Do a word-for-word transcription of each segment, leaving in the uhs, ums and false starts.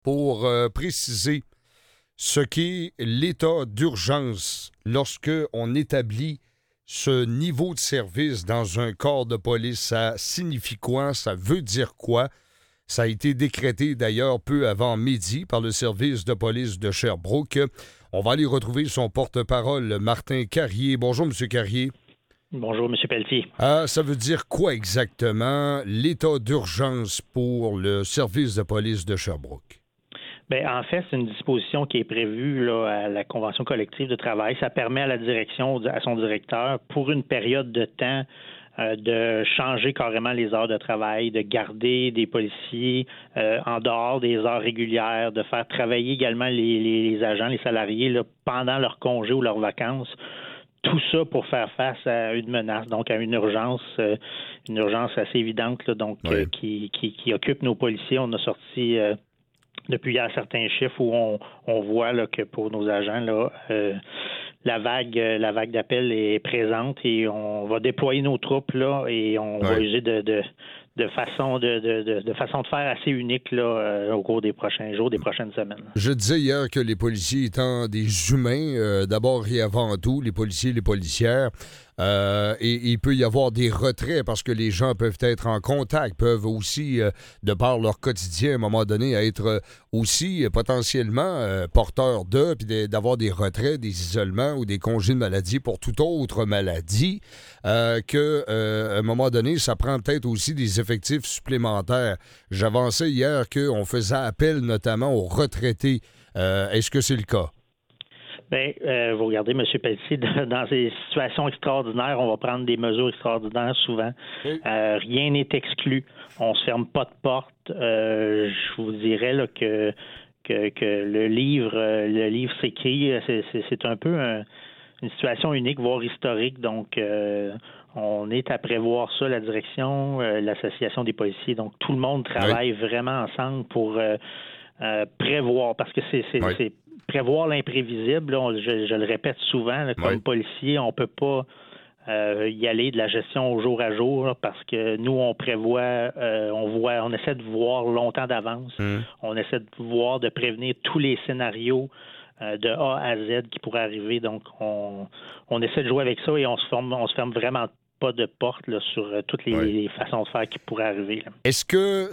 pour euh, préciser ce qu'est l'état d'urgence lorsque on établit ce niveau de service dans un corps de police. Ça signifie quoi? Ça veut dire quoi? Ça a été décrété d'ailleurs peu avant midi par le service de police de Sherbrooke. On va aller retrouver son porte-parole, Martin Carrier. Bonjour, M. Carrier. Bonjour, M. Pelletier. Ah, ça veut dire quoi exactement, l'état d'urgence pour le service de police de Sherbrooke? Bien, en fait, c'est une disposition qui est prévue là, à la Convention collective de travail. Ça permet à la direction, à son directeur, pour une période de temps, euh, de changer carrément les heures de travail, de garder des policiers euh, en dehors des heures régulières, de faire travailler également les, les, les agents, les salariés là, pendant leurs congés ou leurs vacances. Tout ça pour faire face à une menace, donc à une urgence, euh, une urgence assez évidente, là, donc oui. euh, qui, qui, qui occupe nos policiers. On a sorti euh, depuis hier certains chiffres où on, on voit là, que pour nos agents, là, euh, la vague, la vague d'appel est présente et on va déployer nos troupes là et on oui. va user de, de, de façon de, de, de façon de faire assez unique là, euh, au cours des prochains jours, des prochaines semaines. Je disais hier que les policiers étant des humains, euh, d'abord et avant tout, les policiers et les policières, euh, et il peut y avoir des retraits parce que les gens peuvent être en contact, peuvent aussi, euh, de par leur quotidien, à un moment donné, être euh, aussi euh, potentiellement euh, porteurs d'eux, puis d'avoir des retraits, des isolements ou des congés de maladie pour toute autre maladie, euh, que euh, à un moment donné, ça prend peut-être aussi des effectifs supplémentaires. J'avançais hier qu'on faisait appel notamment aux retraités. Euh, est-ce que c'est le cas? Bien, euh, vous regardez, M. Pelletier, dans ces situations extraordinaires, on va prendre des mesures extraordinaires souvent. Oui. Euh, rien n'est exclu. On se ferme pas de porte. Euh, je vous dirais là, que, que, que le livre, le livre s'écrit, c'est, c'est, c'est un peu un, une situation unique, voire historique. Donc, euh, on est à prévoir ça, la direction, euh, l'association des policiers. Donc, tout le monde travaille oui. vraiment ensemble pour euh, euh, prévoir, parce que c'est, c'est, oui. c'est prévoir l'imprévisible. Là, on, je, je le répète souvent, là, comme oui. policier, on peut pas euh, y aller de la gestion au jour à jour là, parce que nous, on prévoit, euh, on voit, on essaie de voir longtemps d'avance. Mmh. On essaie de voir, de prévenir tous les scénarios euh, de A à Z qui pourraient arriver. Donc, on, on essaie de jouer avec ça et on se ferme, on se ferme vraiment pas de porte là, sur euh, toutes les, oui. les façons de faire qui pourraient arriver. Là. Est-ce que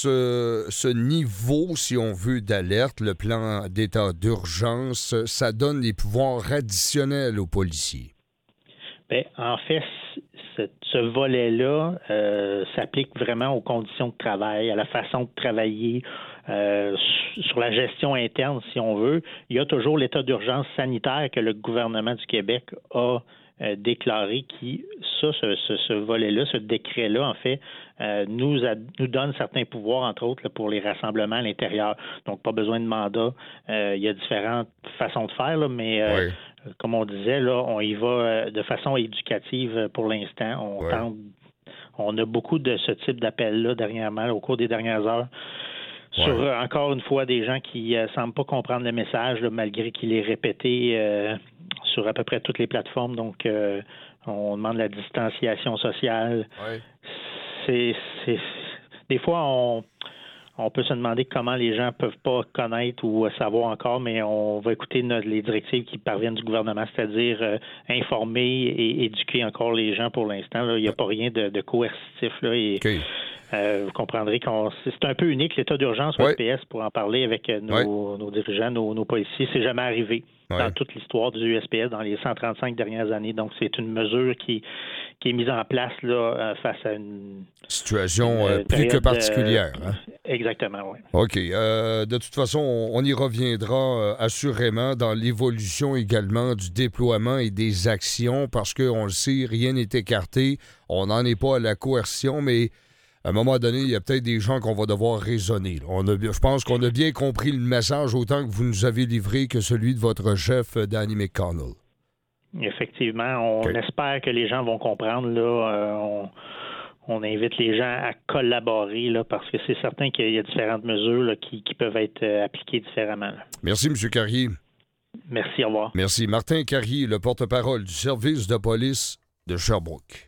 ce, ce niveau, si on veut, d'alerte, le plan d'état d'urgence, ça donne des pouvoirs additionnels aux policiers? Bien, en fait, ce, ce volet-là euh, s'applique vraiment aux conditions de travail, à la façon de travailler, euh, sur la gestion interne, si on veut. Il y a toujours l'état d'urgence sanitaire que le gouvernement du Québec a Euh, déclaré qui, ça, ce, ce, ce volet-là, ce décret-là, en fait, euh, nous, a, nous donne certains pouvoirs, entre autres, là, pour les rassemblements à l'intérieur. Donc, pas besoin de mandat. Euh, il y a différentes façons de faire, là, mais euh, oui. comme on disait, là, on y va euh, de façon éducative pour l'instant. On oui. tente, on a beaucoup de ce type d'appels-là dernièrement, au cours des dernières heures. Ouais. Sur, euh, encore une fois, des gens qui euh, semblent pas comprendre le message, là, malgré qu'il est répété euh, sur à peu près toutes les plateformes. Donc, euh, on demande la distanciation sociale. Ouais. C'est, c'est, des fois, on, on peut se demander comment les gens peuvent pas connaître ou savoir encore, mais on va écouter notre, les directives qui parviennent du gouvernement, c'est-à-dire euh, informer et éduquer encore les gens pour l'instant. Là. Il n'y a pas rien de, de coercitif. Là, et, okay. Euh, vous comprendrez qu'on c'est un peu unique, l'état d'urgence au ouais. S P S, pour en parler avec nos, ouais. nos dirigeants, nos, nos policiers. C'est jamais arrivé ouais. dans toute l'histoire du U S P S dans les cent trente-cinq dernières années. Donc, c'est une mesure qui, qui est mise en place là, face à une situation euh, plus que particulière. Euh, hein? Exactement, oui. OK. Euh, de toute façon, on, on y reviendra euh, assurément dans l'évolution également du déploiement et des actions parce qu'on le sait, rien n'est écarté. On n'en est pas à la coercion, mais à un moment donné, il y a peut-être des gens qu'on va devoir raisonner. On a, je pense qu'on a bien compris le message autant que vous nous avez livré que celui de votre chef, Danny McConnell. Effectivement. On okay. espère que les gens vont comprendre. Là, euh, on, on invite les gens à collaborer là, parce que c'est certain qu'il y a différentes mesures là, qui, qui peuvent être euh, appliquées différemment. Là. Merci, M. Carrier. Merci, au revoir. Merci. Martin Carrier, le porte-parole du service de police de Sherbrooke.